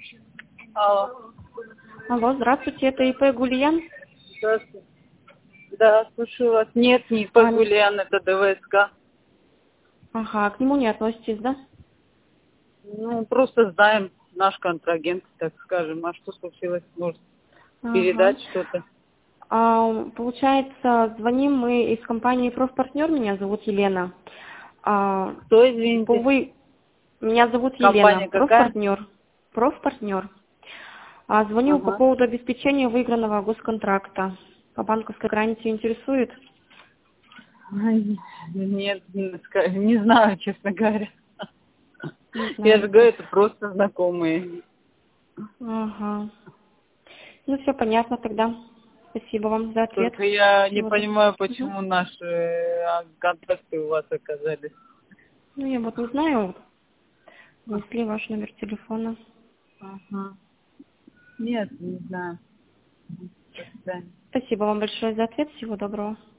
Алло. Алло, здравствуйте, это ИП Гульян? Здравствуйте. Да, слушаю вас. Нет, не Погулян, это ДВСК. Ага, к нему не относитесь, да? Ну, просто знаем наш контрагент, так скажем. А что случилось? Может, Ага. передать что-то? Получается, звоним мы из компании «Профпартнер», меня зовут Елена. Кто, извините? Меня зовут Елена, Компания какая? «Профпартнер». «Профпартнер». Звоню по Ага. поводу обеспечения выигранного госконтракта. По банковской гарантии интересует? Ай, нет, не знаю, честно говоря. Не Я же говорю, знаете. это просто знакомые. Ага. Ну, все понятно тогда. Спасибо вам за ответ. Только я не Всего доброго. понимаю, Мгм. почему наши контакты у вас оказались. Ну, я вот не знаю, внесли ваш номер телефона. Ага. Нет, не знаю. До свидания. Спасибо вам большое за ответ. Всего доброго.